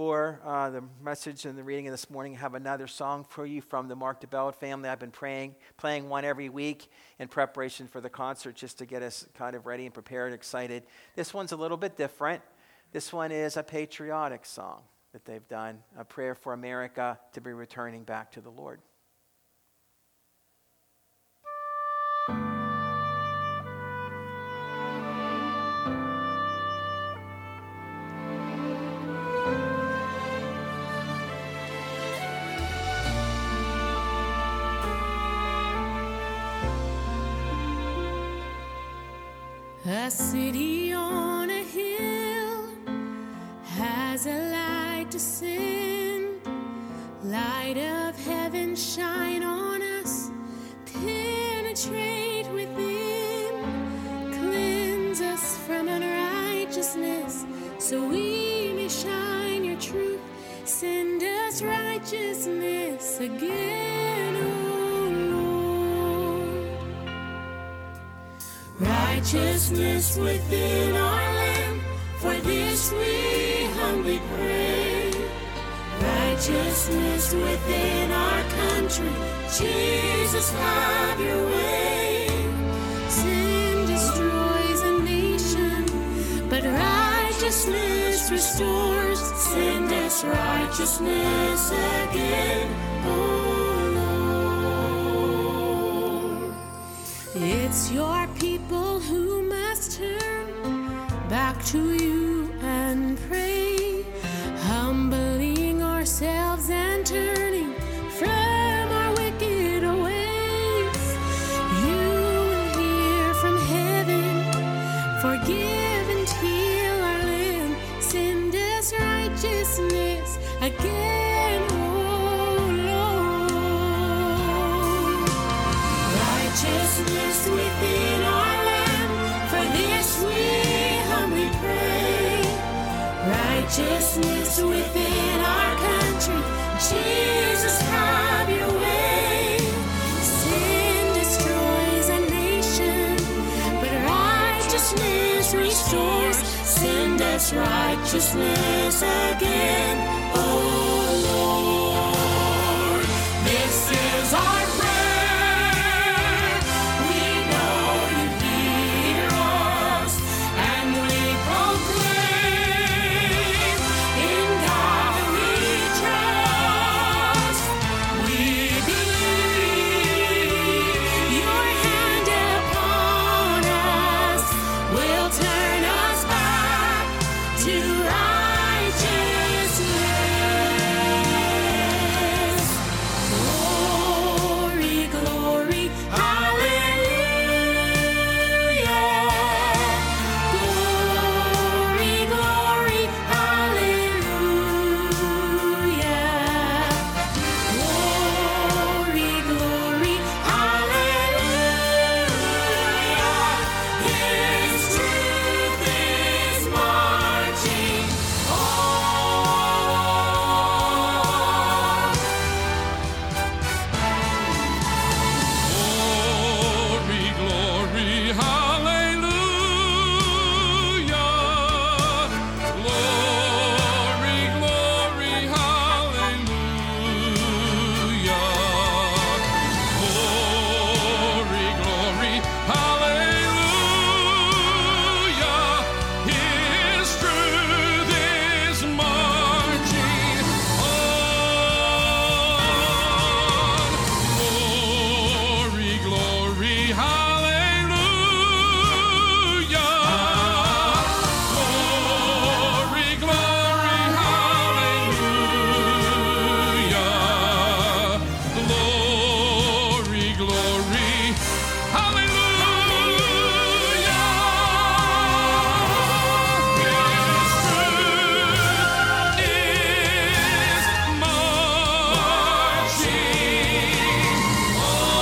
before the message and the reading of this morning, I have another song for you from the Mark DeBell family. I've been playing one every week in preparation for the concert just to get us kind of ready and prepared, excited. This one's a little bit different. This one is a patriotic song that they've done, a prayer for America to be returning back to the Lord. A city on a hill has a light to send. Light of heaven shine on us, penetrate within, cleanse us from unrighteousness, so we may shine your truth. Send us righteousness again, O Lord. Righteousness within our land, for this we humbly pray. Righteousness within our country, Jesus, have your way. Sin destroys a nation, but righteousness restores. Send us righteousness again, oh Lord. It's your people who must turn back to you and pray, humbling ourselves and turning from our wicked ways. You will hear from heaven, forgive and heal our land. Send us righteousness again, oh Lord. Righteousness within our land, for this we humbly pray. Righteousness within our country, Jesus, have your way. Sin destroys a nation, but righteousness restores. Send us righteousness again, oh Lord. This is our prayer. We know you hear us, and we proclaim in God we trust. We believe your hand upon us will turn us back to righteousness. Glory, glory, hallelujah. Glory, glory, hallelujah. Glory, glory, hallelujah. His truth is marching on. Glory, glory, hallelujah. Glory, glory, hallelujah. Glory, glory, hallelujah. His truth is marching on. Glory, glory, hallelujah. Glory, glory, hallelujah. Glory, glory, hallelujah. His truth is marching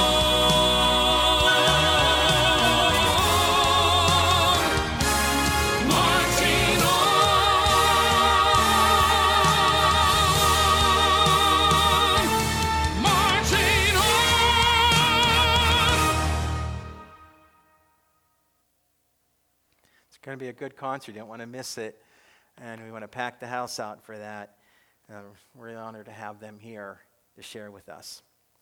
on, marching on, marching on. It's going to be a good concert. You don't want to miss it. And we want to pack the house out for that. We're honored to have them here to share with us.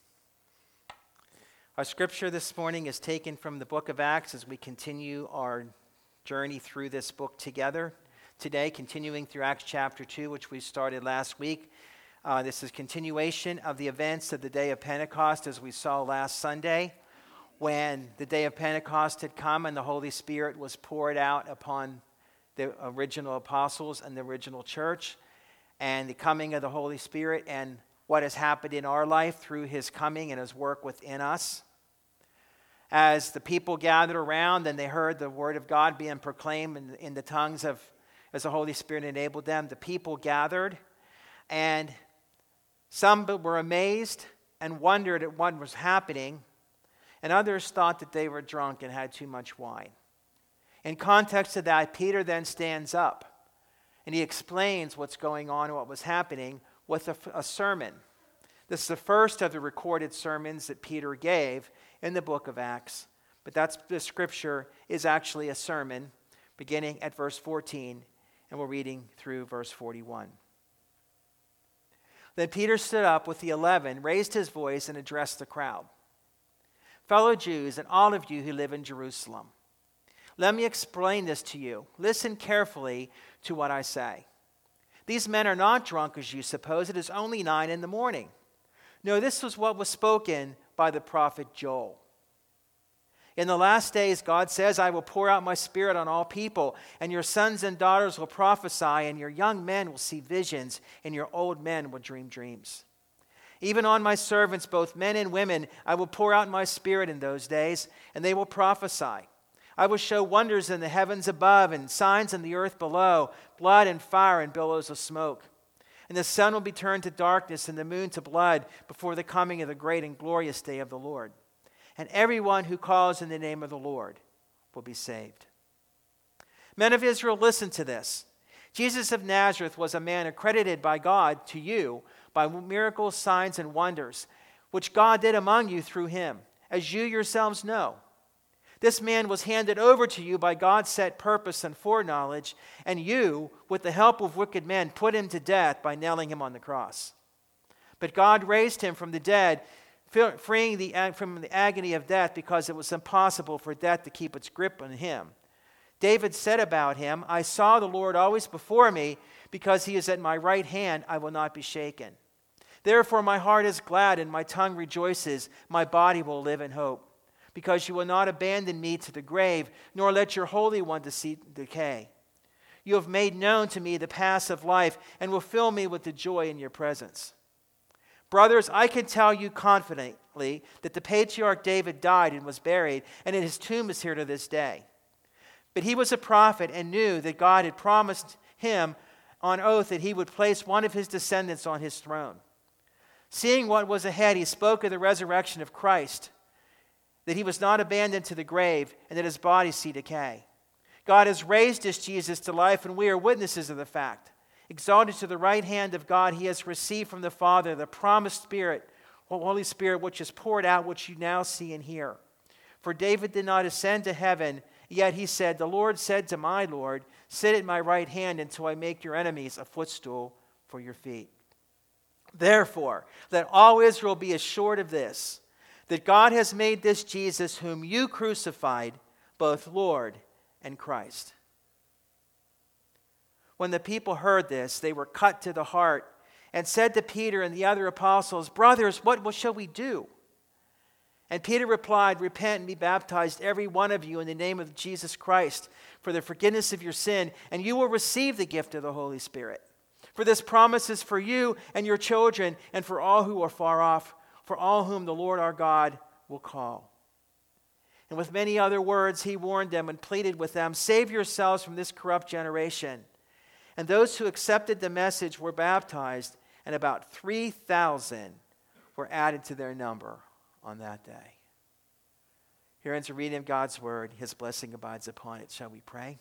Our scripture this morning is taken from the book of Acts as we continue our journey through this book together. Today, continuing through Acts chapter 2, which we started last week. This is continuation of the events of the day of Pentecost, as we saw last Sunday, when the day of Pentecost had come and the Holy Spirit was poured out upon the original apostles and the original church, and the coming of the Holy Spirit and what has happened in our life through his coming and his work within us. As the people gathered around and they heard the word of God being proclaimed in the tongues as the Holy Spirit enabled them, the people gathered, and some were amazed and wondered at what was happening, and others thought that they were drunk and had too much wine. In context of that, Peter then stands up and he explains what's going on and what was happening with a sermon. This is the first of the recorded sermons that Peter gave in the book of Acts. But the scripture is actually a sermon beginning at verse 14, and we're reading through verse 41. Then Peter stood up with the 11, raised his voice, and addressed the crowd. Fellow Jews, and all of you who live in Jerusalem, let me explain this to you. Listen carefully to what I say. These men are not drunk as you suppose. It is only 9 a.m. No, this was what was spoken by the prophet Joel. In the last days, God says, I will pour out my spirit on all people, and your sons and daughters will prophesy, and your young men will see visions, and your old men will dream dreams. Even on my servants, both men and women, I will pour out my spirit in those days, and they will prophesy. I will show wonders in the heavens above and signs in the earth below, blood and fire and billows of smoke. And the sun will be turned to darkness and the moon to blood before the coming of the great and glorious day of the Lord. And everyone who calls in the name of the Lord will be saved. Men of Israel, listen to this. Jesus of Nazareth was a man accredited by God to you by miracles, signs, and wonders, which God did among you through him, as you yourselves know. This man was handed over to you by God's set purpose and foreknowledge, and you, with the help of wicked men, put him to death by nailing him on the cross. But God raised him from the dead, freeing from the agony of death, because it was impossible for death to keep its grip on him. David said about him, I saw the Lord always before me, because he is at my right hand, I will not be shaken. Therefore my heart is glad and my tongue rejoices, my body will live in hope. Because you will not abandon me to the grave, nor let your Holy One to see decay. You have made known to me the paths of life, and will fill me with the joy in your presence. Brothers, I can tell you confidently that the patriarch David died and was buried, and his tomb is here to this day. But he was a prophet and knew that God had promised him on oath that he would place one of his descendants on his throne. Seeing what was ahead, he spoke of the resurrection of Christ, that he was not abandoned to the grave, and that his body see decay. God has raised this Jesus to life, and we are witnesses of the fact. Exalted to the right hand of God, he has received from the Father the promised Spirit, the Holy Spirit, which is poured out, which you now see and hear. For David did not ascend to heaven, yet he said, the Lord said to my Lord, sit at my right hand until I make your enemies a footstool for your feet. Therefore, let all Israel be assured of this, that God has made this Jesus, whom you crucified, both Lord and Christ. When the people heard this, they were cut to the heart and said to Peter and the other apostles, brothers, what shall we do? And Peter replied, repent and be baptized, every one of you, in the name of Jesus Christ, for the forgiveness of your sin, and you will receive the gift of the Holy Spirit. For this promise is for you and your children, and for all who are far off, for all whom the Lord our God will call. And with many other words he warned them and pleaded with them, save yourselves from this corrupt generation. And those who accepted the message were baptized, and about 3,000 were added to their number on that day. Here ends a reading of God's word. His blessing abides upon it. Shall we pray?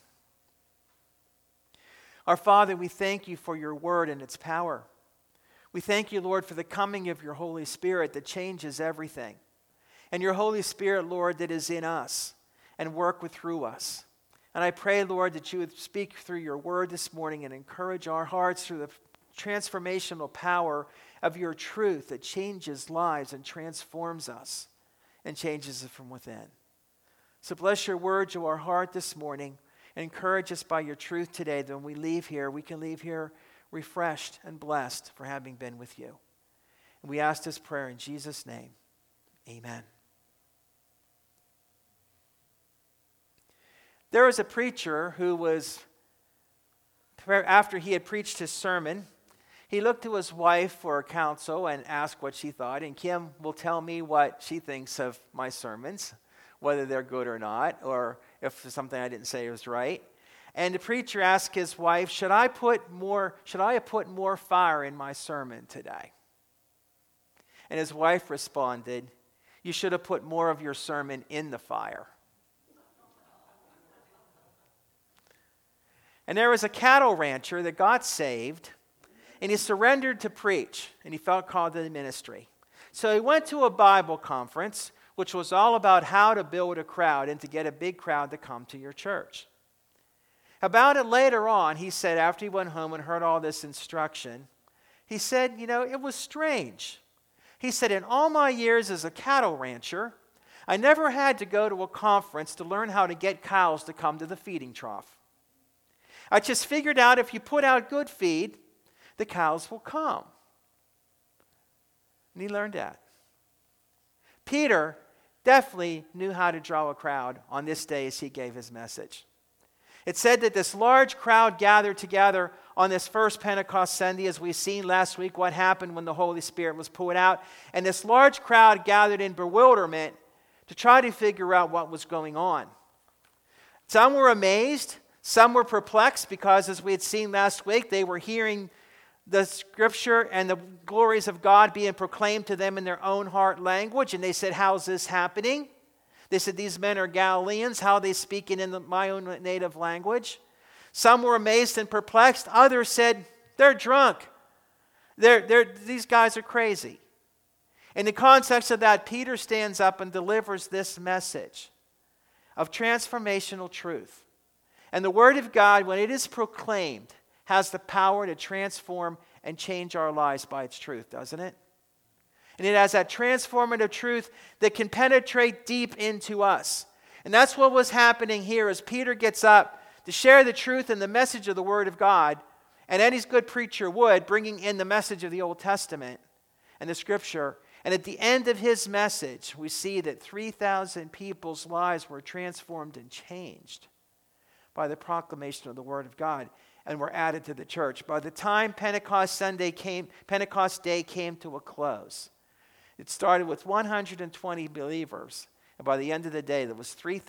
Our Father, we thank you for your word and its power. We thank you, Lord, for the coming of your Holy Spirit that changes everything. And your Holy Spirit, Lord, that is in us and work through us. And I pray, Lord, that you would speak through your word this morning and encourage our hearts through the transformational power of your truth that changes lives and transforms us and changes it from within. So bless your word to our heart this morning. Encourage us by your truth today that when we leave here, we can leave here refreshed and blessed for having been with you. And we ask this prayer in Jesus' name. Amen. There was a preacher who was, after he had preached his sermon, he looked to his wife for counsel and asked what she thought. And Kim will tell me what she thinks of my sermons, whether they're good or not, or if something I didn't say was right. And the preacher asked his wife, should I have put more fire in my sermon today? And his wife responded, you should have put more of your sermon in the fire. And there was a cattle rancher that got saved, and he surrendered to preach, and he felt called to the ministry. So he went to a Bible conference, which was all about how to build a crowd and to get a big crowd to come to your church. About it later on, he said, after he went home and heard all this instruction, he said, it was strange. He said, in all my years as a cattle rancher, I never had to go to a conference to learn how to get cows to come to the feeding trough. I just figured out if you put out good feed, the cows will come. And he learned that. Peter definitely knew how to draw a crowd on this day as he gave his message. It said that this large crowd gathered together on this first Pentecost Sunday, as we've seen last week what happened when the Holy Spirit was poured out. And this large crowd gathered in bewilderment to try to figure out what was going on. Some were amazed, some were perplexed, because as we had seen last week, they were hearing the scripture and the glories of God being proclaimed to them in their own heart language. And they said, how's this happening? They said, these men are Galileans. How are they speaking in my own native language? Some were amazed and perplexed. Others said, they're drunk. These guys are crazy. In the context of that, Peter stands up and delivers this message of transformational truth. And the Word of God, when it is proclaimed, has the power to transform and change our lives by its truth, doesn't it? And it has that transformative truth that can penetrate deep into us. And that's what was happening here as Peter gets up to share the truth and the message of the Word of God, and any good preacher would, bringing in the message of the Old Testament and the Scripture. And at the end of his message, we see that 3,000 people's lives were transformed and changed by the proclamation of the Word of God, and were added to the church. By the time Pentecost Day came to a close, it started with 120 believers, and by the end of the day, there was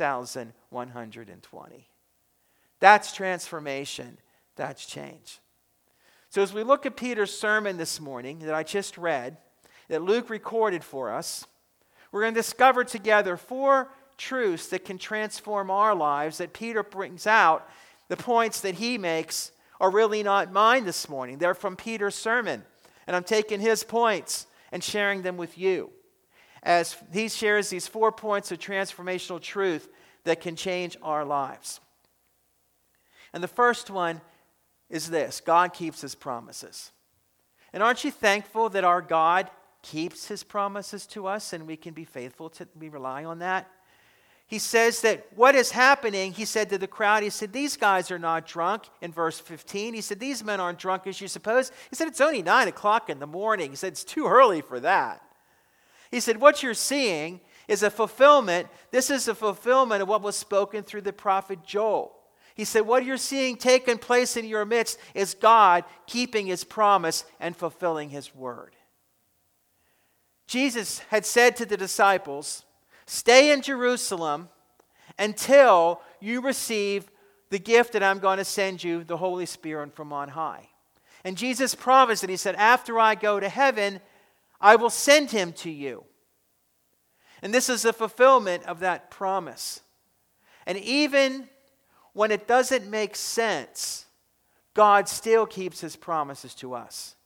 3,120. That's transformation. That's change. So as we look at Peter's sermon this morning that I just read, that Luke recorded for us, we're going to discover together 4 truths that can transform our lives that Peter brings out. The points that he makes are really not mine this morning. They're from Peter's sermon. And I'm taking his points and sharing them with you as he shares these 4 points of transformational truth that can change our lives. And the first one is this: God keeps his promises. And aren't you thankful that our God keeps his promises to us and we can be faithful we rely on that? He says that what is happening, he said to the crowd, he said, these guys are not drunk, in verse 15. He said, these men aren't drunk as you suppose. He said, it's only 9 o'clock in the morning. He said, it's too early for that. He said, what you're seeing is a fulfillment. This is a fulfillment of what was spoken through the prophet Joel. He said, what you're seeing taking place in your midst is God keeping his promise and fulfilling his word. Jesus had said to the disciples, stay in Jerusalem until you receive the gift that I'm going to send you, the Holy Spirit from on high. And Jesus promised it. He said, after I go to heaven, I will send him to you. And this is the fulfillment of that promise. And even when it doesn't make sense, God still keeps his promises to us.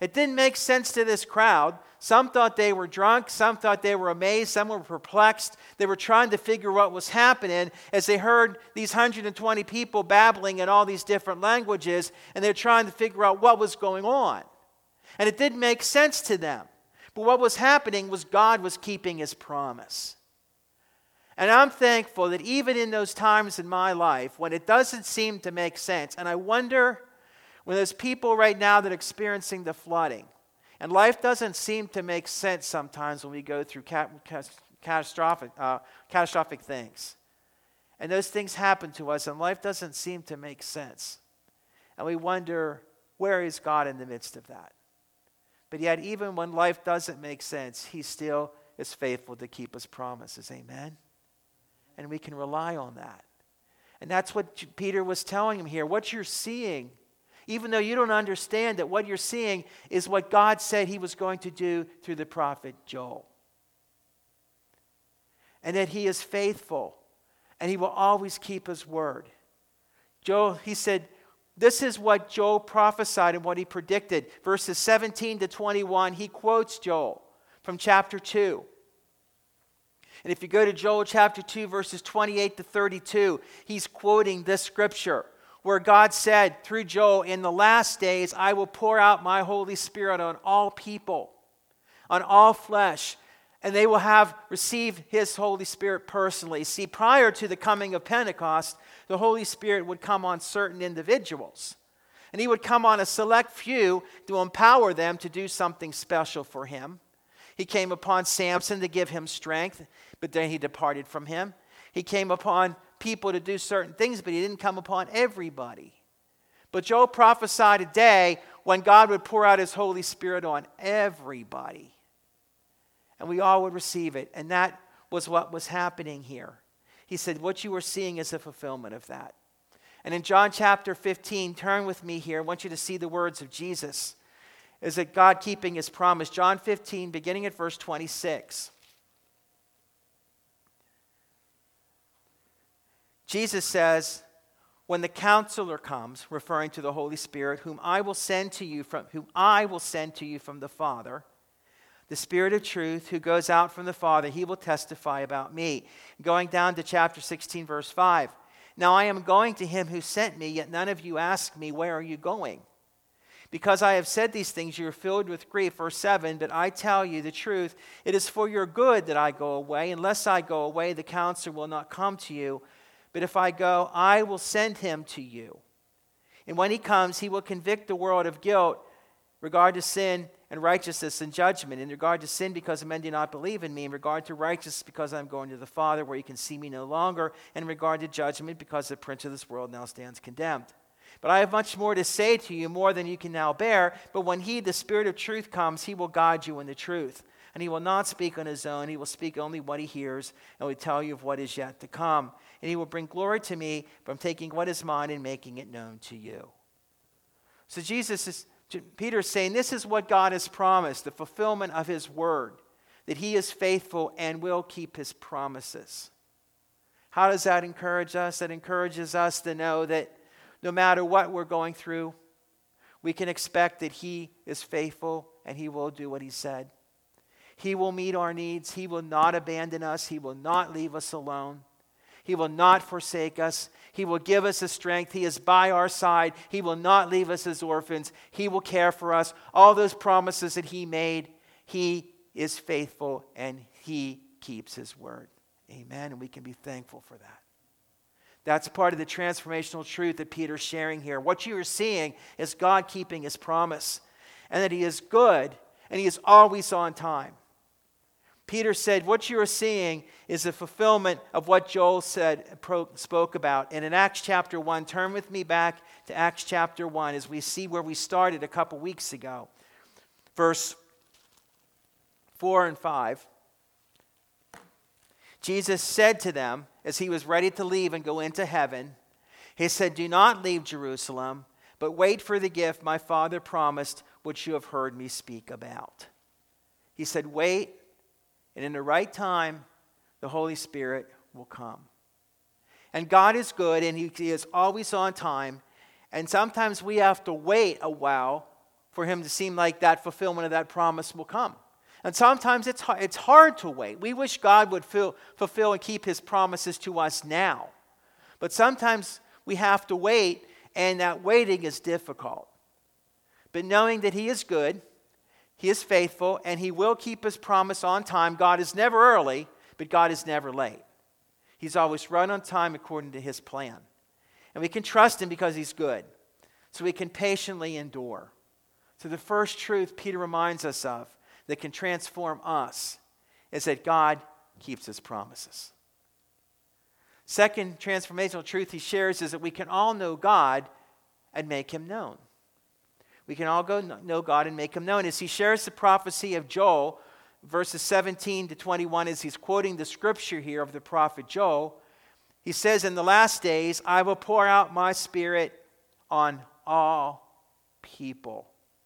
It didn't make sense to this crowd. Some thought they were drunk. Some thought they were amazed. Some were perplexed. They were trying to figure what was happening as they heard these 120 people babbling in all these different languages, and they're trying to figure out what was going on. And it didn't make sense to them. But what was happening was God was keeping his promise. And I'm thankful that even in those times in my life when it doesn't seem to make sense, and I wonder when there's people right now that are experiencing the flooding, and life doesn't seem to make sense sometimes when we go through catastrophic things. And those things happen to us, and life doesn't seem to make sense. And we wonder, where is God in the midst of that? But yet, even when life doesn't make sense, he still is faithful to keep his promises. Amen? And we can rely on that. And that's what Peter was telling him here. What you're seeing, even though you don't understand that, what you're seeing is what God said he was going to do through the prophet Joel. And that he is faithful, and he will always keep his word. Joel, he said, this is what Joel prophesied and what he predicted. Verses 17 to 21, he quotes Joel from chapter 2. And if you go to Joel chapter 2, verses 28 to 32, he's quoting this scripture where God said through Joel, in the last days I will pour out my Holy Spirit on all people, on all flesh, and they will have received his Holy Spirit personally. See, prior to the coming of Pentecost, the Holy Spirit would come on certain individuals. And he would come on a select few to empower them to do something special for him. He came upon Samson to give him strength, but then he departed from him. He came upon people to do certain things, but he didn't come upon everybody. But Joel prophesied a day when God would pour out his Holy Spirit on everybody. And we all would receive it. And that was what was happening here. He said, what you are seeing is a fulfillment of that. And in John chapter 15, turn with me here. I want you to see the words of Jesus. Is it God keeping his promise? John 15, beginning at verse 26. Jesus says, when the counselor comes, referring to the Holy Spirit, whom I will send to you from the Father, the Spirit of truth who goes out from the Father, he will testify about me. Going down to chapter 16, verse 5. Now I am going to him who sent me, yet none of you ask me, where are you going? Because I have said these things, you are filled with grief. Verse 7, but I tell you the truth, it is for your good that I go away. Unless I go away, the counselor will not come to you. But if I go, I will send him to you. And when he comes, he will convict the world of guilt, regard to sin and righteousness and judgment. In regard to sin, because men do not believe in me. In regard to righteousness, because I am going to the Father, where you can see me no longer. And in regard to judgment, because the prince of this world now stands condemned. But I have much more to say to you, more than you can now bear. But when he, the Spirit of truth, comes, he will guide you in the truth. And he will not speak on his own. He will speak only what he hears, and will tell you of what is yet to come. And he will bring glory to me from taking what is mine and making it known to you. So Peter is saying, this is what God has promised, the fulfillment of his word, that he is faithful and will keep his promises. How does that encourage us? That encourages us to know that no matter what we're going through, we can expect that he is faithful and he will do what he said. He will meet our needs. He will not abandon us. He will not leave us alone. He will not forsake us. He will give us the strength. He is by our side. He will not leave us as orphans. He will care for us. All those promises that he made, he is faithful and he keeps his word. Amen. And we can be thankful for that. That's part of the transformational truth that Peter's sharing here. What you are seeing is God keeping his promise, and that he is good and he is always on time. Peter said, what you are seeing is the fulfillment of what Joel spoke about. And in Acts chapter 1, turn with me back to Acts chapter 1 as we see where we started a couple weeks ago. Verse 4 and 5. Jesus said to them, as he was ready to leave and go into heaven, he said, do not leave Jerusalem, but wait for the gift my Father promised, which you have heard me speak about. He said, wait, and in the right time, the Holy Spirit will come. And God is good, and he is always on time. And sometimes we have to wait a while for him to seem like that fulfillment of that promise will come. And sometimes it's hard to wait. We wish God would fulfill and keep his promises to us now. But sometimes we have to wait, and that waiting is difficult. But knowing that he is good, he is faithful, and he will keep his promise on time. God is never early, but God is never late. He's always right on time according to his plan. And we can trust him because he's good. So we can patiently endure. So the first truth Peter reminds us of that can transform us is that God keeps his promises. Second transformational truth he shares is that we can all know God and make him known. We can all know God and make him known. As he shares the prophecy of Joel, verses 17 to 21, as he's quoting the scripture here of the prophet Joel, he says, "In the last days I will pour out my spirit on all people."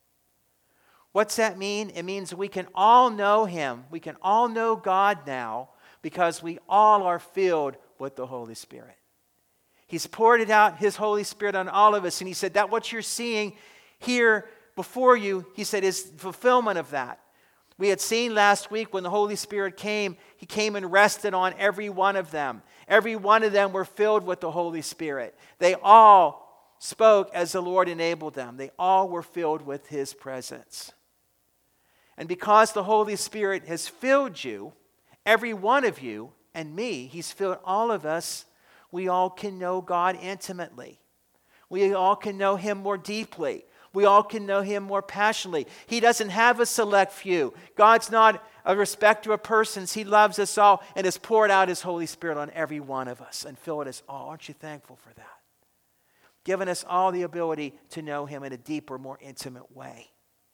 What's that mean? It means we can all know him. We can all know God now because we all are filled with the Holy Spirit. He's poured it out, his Holy Spirit, on all of us. And he said that what you're seeing here before you, he said, is fulfillment of that. We had seen last week when the Holy Spirit came, he came and rested on every one of them. Every one of them were filled with the Holy Spirit. They all spoke as the Lord enabled them. They all were filled with his presence. And because the Holy Spirit has filled you, every one of you and me, he's filled all of us, we all can know God intimately. We all can know him more deeply. We all can know him more passionately. He doesn't have a select few. God's not a respecter of persons. He loves us all and has poured out his Holy Spirit on every one of us and filled us all. Aren't you thankful for that? Given us all the ability to know him in a deeper, more intimate way.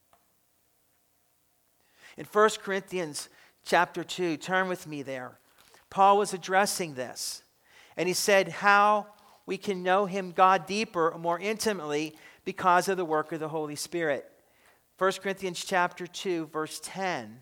In 1 Corinthians chapter 2, turn with me there. Paul was addressing this. And he said how we can know him, God, deeper, more intimately because of the work of the Holy Spirit. 1 Corinthians chapter 2, verse 10.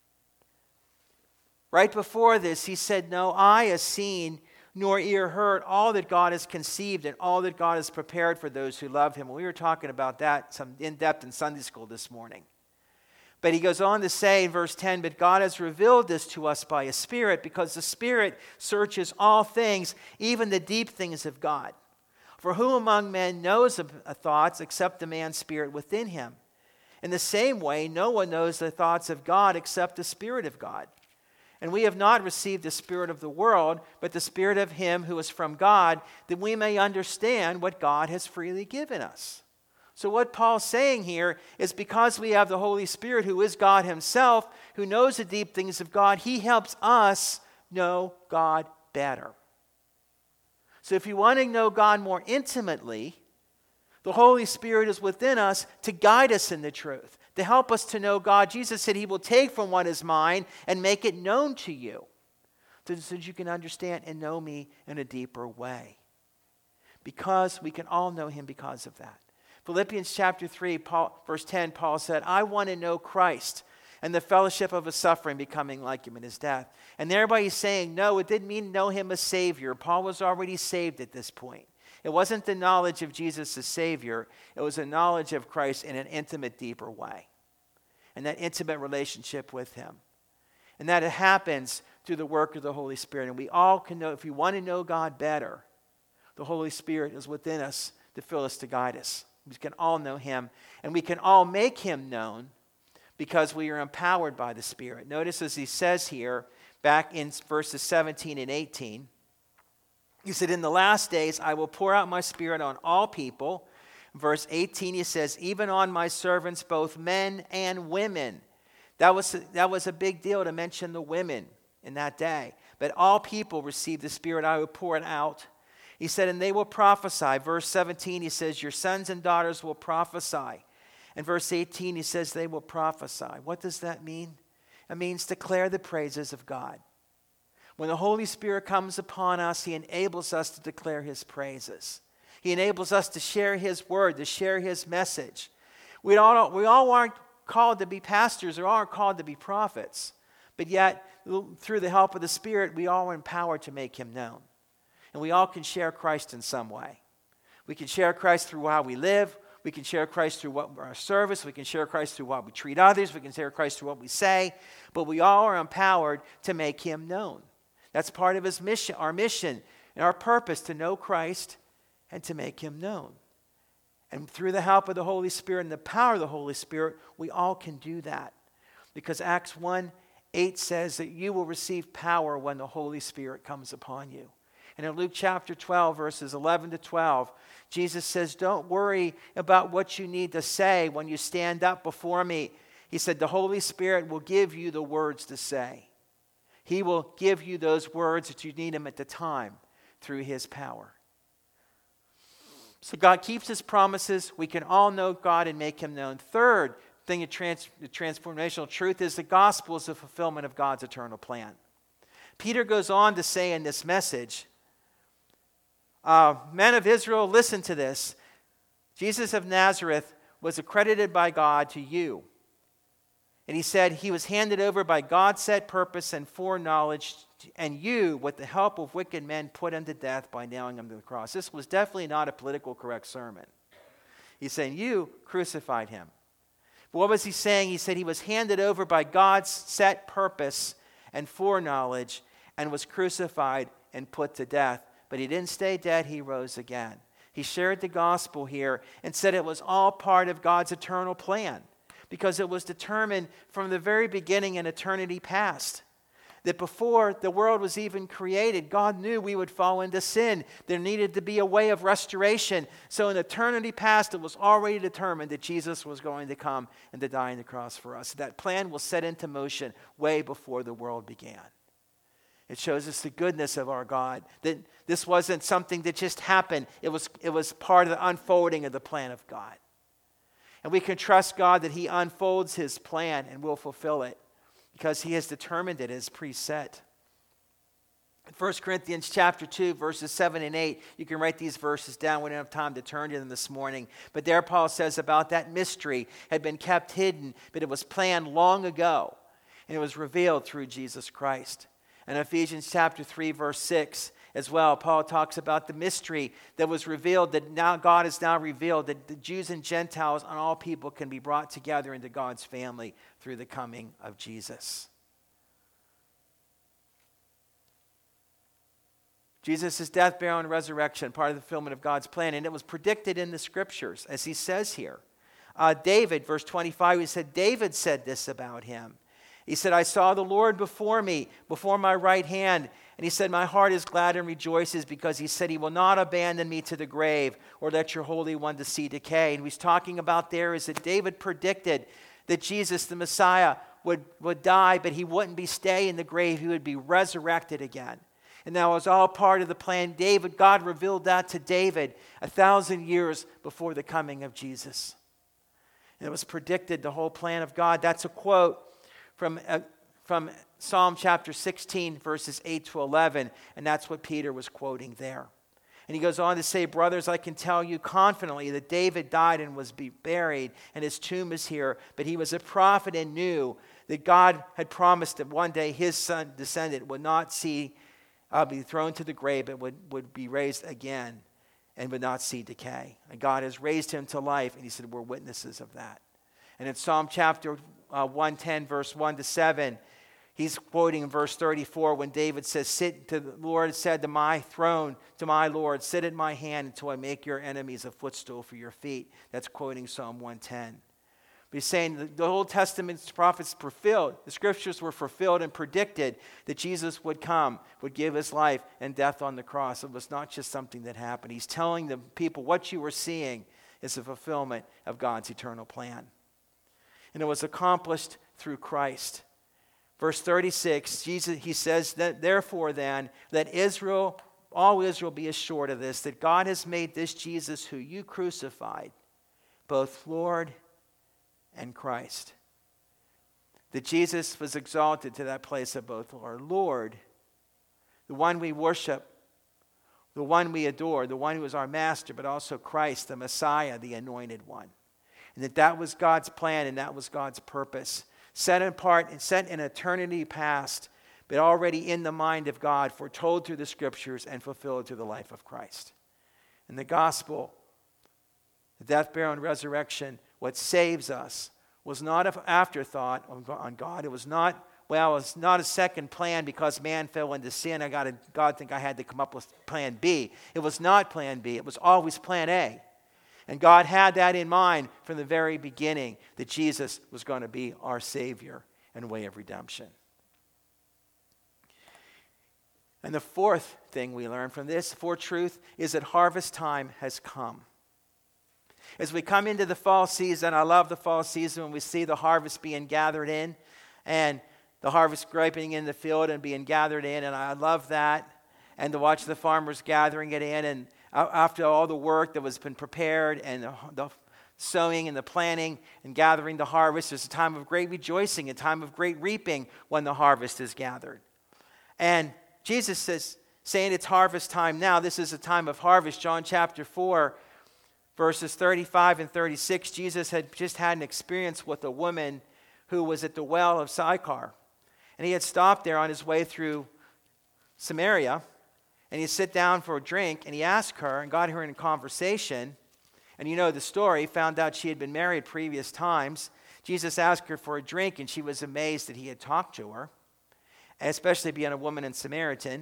Right before this, he said, "No eye has seen, nor ear heard all that God has conceived and all that God has prepared for those who love him." We were talking about that some in depth in Sunday school this morning. But he goes on to say in verse 10, "But God has revealed this to us by his Spirit, because the Spirit searches all things, even the deep things of God. For who among men knows the thoughts except the man's spirit within him? In the same way, no one knows the thoughts of God except the Spirit of God. And we have not received the spirit of the world, but the Spirit of him who is from God, that we may understand what God has freely given us." So what Paul's saying here is because we have the Holy Spirit, who is God himself, who knows the deep things of God, he helps us know God better. So if you want to know God more intimately, the Holy Spirit is within us to guide us in the truth, to help us to know God. Jesus said he will take from what is mine and make it known to you, so that you can understand and know me in a deeper way. Because we can all know him because of that. Philippians chapter 3, verse 10, Paul said, "I want to know Christ and the fellowship of his suffering, becoming like him in his death." And everybody's saying, no, it didn't mean know him as Savior. Paul was already saved at this point. It wasn't the knowledge of Jesus as Savior. It was a knowledge of Christ in an intimate, deeper way. And that intimate relationship with him. And that it happens through the work of the Holy Spirit. And we all can know, if we want to know God better, the Holy Spirit is within us to fill us, to guide us. We can all know him, and we can all make him known because we are empowered by the Spirit. Notice as he says here, back in verses 17 and 18, he said, "In the last days I will pour out my Spirit on all people." Verse 18, he says, "Even on my servants, both men and women." That was a big deal to mention the women in that day. But all people receive the Spirit, I will pour it out. He said, "And they will prophesy." Verse 17, he says, "Your sons and daughters will prophesy." And verse 18, he says, "They will prophesy." What does that mean? It means declare the praises of God. When the Holy Spirit comes upon us, he enables us to declare his praises. He enables us to share his word, to share his message. We all aren't called to be pastors or aren't called to be prophets. But yet, through the help of the Spirit, we all are empowered to make him known. And we all can share Christ in some way. We can share Christ through how we live. We can share Christ through our service. We can share Christ through what we treat others. We can share Christ through what we say. But we all are empowered to make him known. That's part of his mission, and our purpose, to know Christ and to make him known. And through the help of the Holy Spirit and the power of the Holy Spirit, we all can do that. Because Acts 1:8 says that you will receive power when the Holy Spirit comes upon you. And in Luke chapter 12, verses 11 to 12, Jesus says, don't worry about what you need to say when you stand up before me. He said, the Holy Spirit will give you the words to say. He will give you those words that you need him at the time through his power. So God keeps his promises. We can all know God and make him known. Third thing, the transformational truth is the gospel is the fulfillment of God's eternal plan. Peter goes on to say in this message, men of Israel, listen to this. Jesus of Nazareth was accredited by God to you. And he said he was handed over by God's set purpose and foreknowledge, and you, with the help of wicked men, put him to death by nailing him to the cross. This was definitely not a political correct sermon. He's saying you crucified him. But what was he saying? He said he was handed over by God's set purpose and foreknowledge and was crucified and put to death. But he didn't stay dead, he rose again. He shared the gospel here and said it was all part of God's eternal plan because it was determined from the very beginning in eternity past. That before the world was even created, God knew we would fall into sin. There needed to be a way of restoration. So in eternity past, it was already determined that Jesus was going to come and to die on the cross for us. That plan was set into motion way before the world began. It shows us the goodness of our God, that this wasn't something that just happened. It was part of the unfolding of the plan of God. And we can trust God that he unfolds his plan and will fulfill it because he has determined it as preset. In 1 Corinthians chapter 2, verses 7 and 8, you can write these verses down. We don't have time to turn to them this morning. But there Paul says about that mystery had been kept hidden, but it was planned long ago, and it was revealed through Jesus Christ. In Ephesians chapter 3, verse 6 as well, Paul talks about the mystery that was revealed, that now God has now revealed that the Jews and Gentiles and all people can be brought together into God's family through the coming of Jesus. Jesus' death, burial, and resurrection, part of the fulfillment of God's plan, and it was predicted in the scriptures, as he says here. David, verse 25, he said, David said this about him. He said, I saw the Lord before me, before my right hand. And he said, my heart is glad and rejoices because he said, he will not abandon me to the grave or let your Holy One to see decay. And what he's talking about there is that David predicted that Jesus, the Messiah, would die, but he wouldn't stay in the grave. He would be resurrected again. And that was all part of the plan. God revealed that to David 1,000 years before the coming of Jesus. And it was predicted, the whole plan of God. That's a quote from Psalm chapter 16, verses 8 to 11, and that's what Peter was quoting there. And he goes on to say, brothers, I can tell you confidently that David died and was buried, and his tomb is here, but he was a prophet and knew that God had promised that one day his son, descendant, would not be thrown to the grave, but would be raised again and would not see decay. And God has raised him to life, and he said, we're witnesses of that. And in Psalm chapter 110, verse 1 to 7, he's quoting in verse 34 when David says, the Lord said to my throne, to my Lord, sit at my hand until I make your enemies a footstool for your feet. That's quoting Psalm 110. But he's saying the Old Testament's prophets fulfilled, the scriptures were fulfilled and predicted that Jesus would come, would give his life and death on the cross. It was not just something that happened. He's telling the people what you were seeing is the fulfillment of God's eternal plan. And it was accomplished through Christ. Verse 36, he says, that therefore then, let all Israel be assured of this, that God has made this Jesus who you crucified, both Lord and Christ. That Jesus was exalted to that place of both Lord, the one we worship, the one we adore, the one who is our master, but also Christ, the Messiah, the anointed one. And that was God's plan and that was God's purpose. Set apart and set in eternity past, but already in the mind of God, foretold through the scriptures and fulfilled through the life of Christ. And the gospel The death, burial, and resurrection, what saves us, was not an afterthought on God. It was not, it's not a second plan because man fell into sin. God think I had to come up with plan B. It was not plan B. It was always plan A. And God had that in mind from the very beginning, that Jesus was going to be our Savior and way of redemption. And the fourth thing we learn from this, fourth truth, is that harvest time has come. As we come into the fall season, I love the fall season when we see the harvest being gathered in and the harvest ripening in the field and being gathered in, and I love that. And to watch the farmers gathering it in, and after all the work that was been prepared and the sowing and the planting and gathering the harvest, there's a time of great rejoicing, a time of great reaping when the harvest is gathered. And Jesus is saying it's harvest time now. This is a time of harvest. John chapter 4, verses 35 and 36, Jesus had just had an experience with a woman who was at the well of Sychar. And he had stopped there on his way through Samaria, and he'd sit down for a drink, and he asked her and got her in conversation. And you know the story, found out she had been married previous times. Jesus asked her for a drink, and she was amazed that he had talked to her, especially being a woman and Samaritan.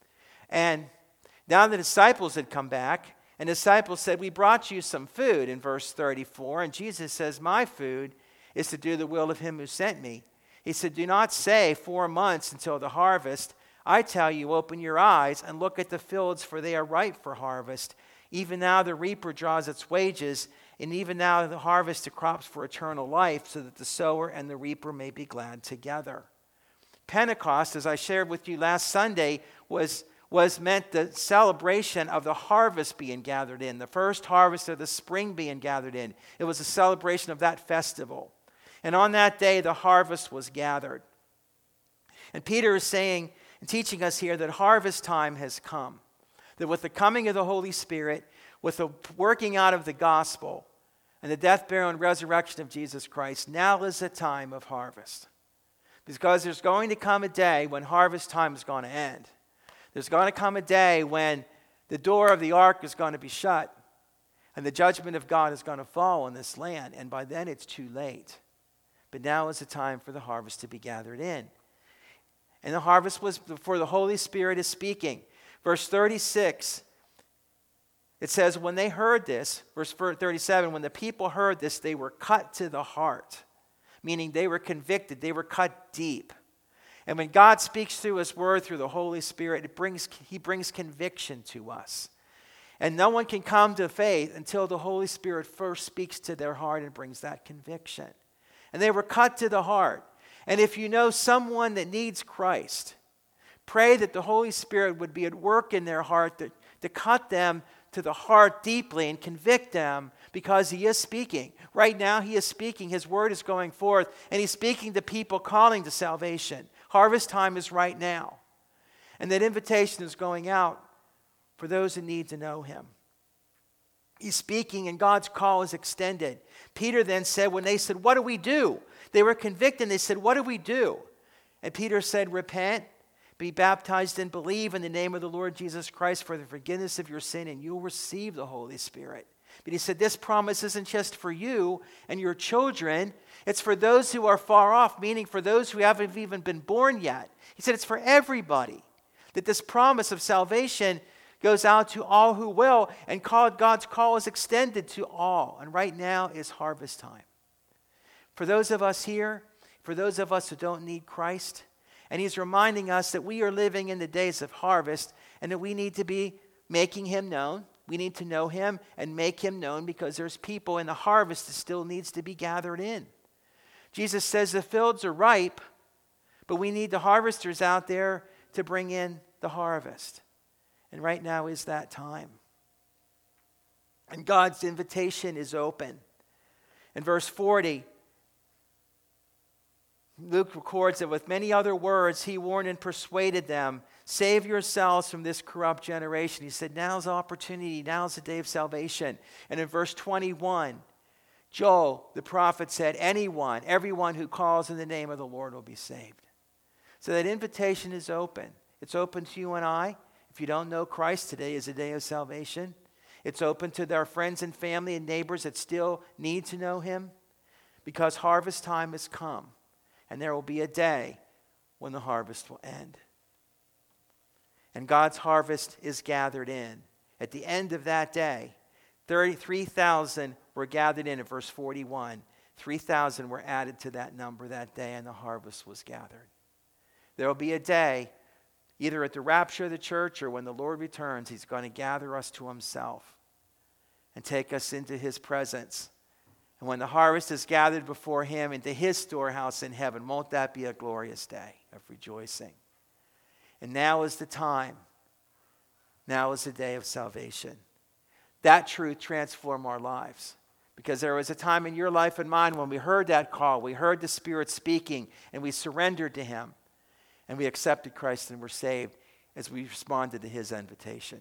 And now the disciples had come back, and the disciples said, "We brought you some food," in verse 34. And Jesus says, "My food is to do the will of him who sent me." He said, "Do not say 4 months until the harvest. I tell you, open your eyes and look at the fields, for they are ripe for harvest. Even now the reaper draws its wages, and even now the harvest of crops for eternal life, so that the sower and the reaper may be glad together." Pentecost, as I shared with you last Sunday, was meant the celebration of the harvest being gathered in, the first harvest of the spring being gathered in. It was a celebration of that festival. And on that day, the harvest was gathered. And Peter is saying and teaching us here that harvest time has come. That with the coming of the Holy Spirit, with the working out of the gospel, and the death, burial, and resurrection of Jesus Christ, now is the time of harvest. Because there's going to come a day when harvest time is going to end. There's going to come a day when the door of the ark is going to be shut, and the judgment of God is going to fall on this land, and by then it's too late. But now is the time for the harvest to be gathered in. And the harvest was before the Holy Spirit is speaking. Verse 36, it says, when they heard this, verse 37, when the people heard this, they were cut to the heart. Meaning they were convicted, they were cut deep. And when God speaks through his word, through the Holy Spirit, he brings conviction to us. And no one can come to faith until the Holy Spirit first speaks to their heart and brings that conviction. And they were cut to the heart. And if you know someone that needs Christ, pray that the Holy Spirit would be at work in their heart to cut them to the heart deeply and convict them, because he is speaking. Right now he is speaking. His word is going forth, and he's speaking to people calling to salvation. Harvest time is right now. And that invitation is going out for those who need to know him. He's speaking, and God's call is extended. Peter then said, when they said, "What do we do?" They were convicted. They said, "What do we do?" And Peter said, "Repent, be baptized, and believe in the name of the Lord Jesus Christ for the forgiveness of your sin, and you'll receive the Holy Spirit." But he said, this promise isn't just for you and your children. It's for those who are far off, meaning for those who haven't even been born yet. He said it's for everybody. That this promise of salvation goes out to all who will, and God's call is extended to all. And right now is harvest time. For those of us here, for those of us who don't need Christ, and he's reminding us that we are living in the days of harvest, and that we need to be making him known. We need to know him and make him known, because there's people in the harvest that still needs to be gathered in. Jesus says the fields are ripe, but we need the harvesters out there to bring in the harvest. And right now is that time. And God's invitation is open. In verse 40, Luke records that with many other words, he warned and persuaded them, "Save yourselves from this corrupt generation." He said, now's the opportunity, now's the day of salvation. And in verse 21, Joel, the prophet, said, everyone who calls in the name of the Lord will be saved. So that invitation is open. It's open to you and I. If you don't know Christ, today is a day of salvation. It's open to our friends and family and neighbors that still need to know him, because harvest time has come, and there will be a day when the harvest will end. And God's harvest is gathered in. At the end of that day, 33,000 were gathered in verse 41. 3,000 were added to that number that day, and the harvest was gathered. There will be a day, either at the rapture of the church or when the Lord returns, he's going to gather us to himself and take us into his presence. And when the harvest is gathered before him into his storehouse in heaven, won't that be a glorious day of rejoicing? And now is the time. Now is the day of salvation. That truth transformed our lives. Because there was a time in your life and mine when we heard that call, we heard the Spirit speaking, and we surrendered to him. And we accepted Christ and were saved as we responded to his invitation.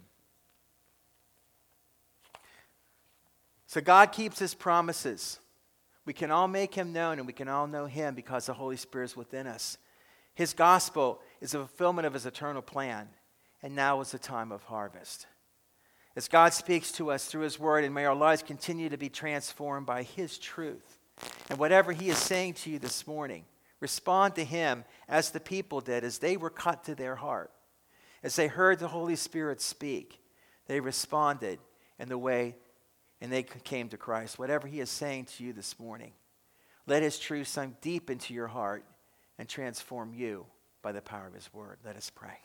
So God keeps his promises. We can all make him known, and we can all know him because the Holy Spirit is within us. His gospel is a fulfillment of his eternal plan, and now is the time of harvest. As God speaks to us through his word, and may our lives continue to be transformed by his truth. And whatever he is saying to you this morning, respond to him as the people did, as they were cut to their heart. As they heard the Holy Spirit speak, they responded in the way, and they came to Christ. Whatever he is saying to you this morning, let his truth sink deep into your heart and transform you by the power of his word. Let us pray.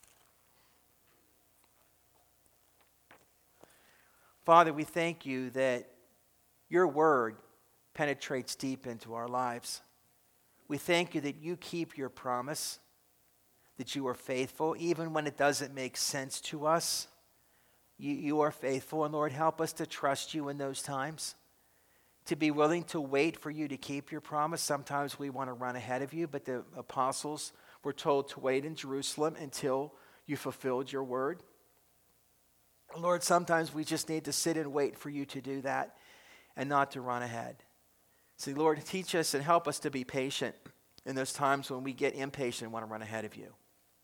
Father, we thank you that your word penetrates deep into our lives. We thank you that you keep your promise, that you are faithful, even when it doesn't make sense to us. You are faithful, and Lord, help us to trust you in those times, to be willing to wait for you to keep your promise. Sometimes we want to run ahead of you, but the apostles were told to wait in Jerusalem until you fulfilled your word. Lord, sometimes we just need to sit and wait for you to do that and not to run ahead. So, Lord, teach us and help us to be patient in those times when we get impatient and want to run ahead of you.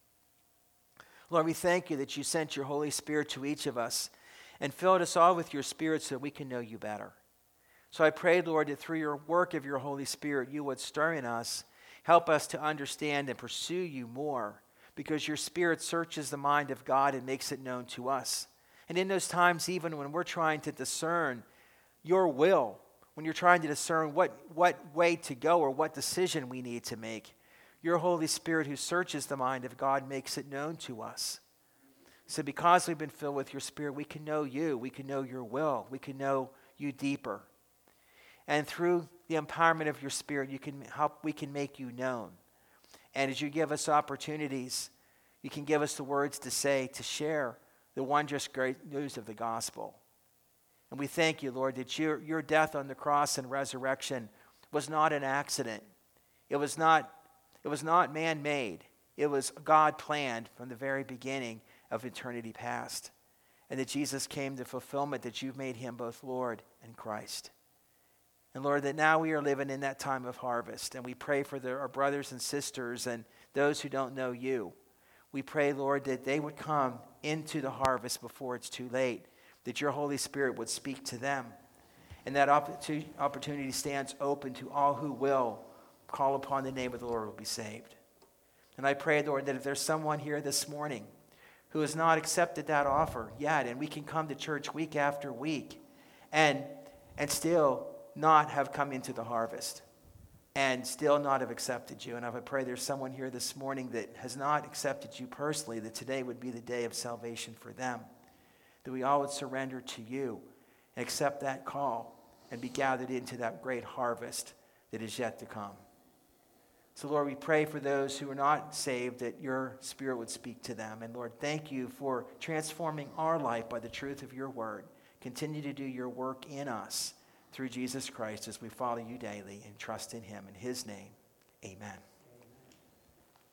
Lord, we thank you that you sent your Holy Spirit to each of us and filled us all with your Spirit so that we can know you better. So I pray, Lord, that through your work of your Holy Spirit, you would stir in us, help us to understand and pursue you more, because your Spirit searches the mind of God and makes it known to us. And in those times, even when we're trying to discern your will, when you're trying to discern what way to go or what decision we need to make, your Holy Spirit who searches the mind of God makes it known to us. So because we've been filled with your Spirit, we can know you, we can know your will, we can know you deeper. And through the empowerment of your Spirit, we can make you known. And as you give us opportunities, you can give us the words to say, to share the wondrous great news of the gospel. And we thank you, Lord, that your death on the cross and resurrection was not an accident. It was not man-made. It was God planned from the very beginning of eternity past. And that Jesus came to fulfillment, that you've made him both Lord and Christ. And Lord, that now we are living in that time of harvest. And we pray for our brothers and sisters and those who don't know you. We pray, Lord, that they would come into the harvest before it's too late, that your Holy Spirit would speak to them. And that opportunity stands open to all who will call upon the name of the Lord will be saved. And I pray, Lord, that if there's someone here this morning who has not accepted that offer yet, and we can come to church week after week and still not have come into the harvest and still not have accepted you. And I would pray there's someone here this morning that has not accepted you personally, that today would be the day of salvation for them, that we all would surrender to you and accept that call and be gathered into that great harvest that is yet to come. So, Lord, we pray for those who are not saved, that your Spirit would speak to them. And, Lord, thank you for transforming our life by the truth of your word. Continue to do your work in us through Jesus Christ as we follow you daily and trust in him. In his name, amen.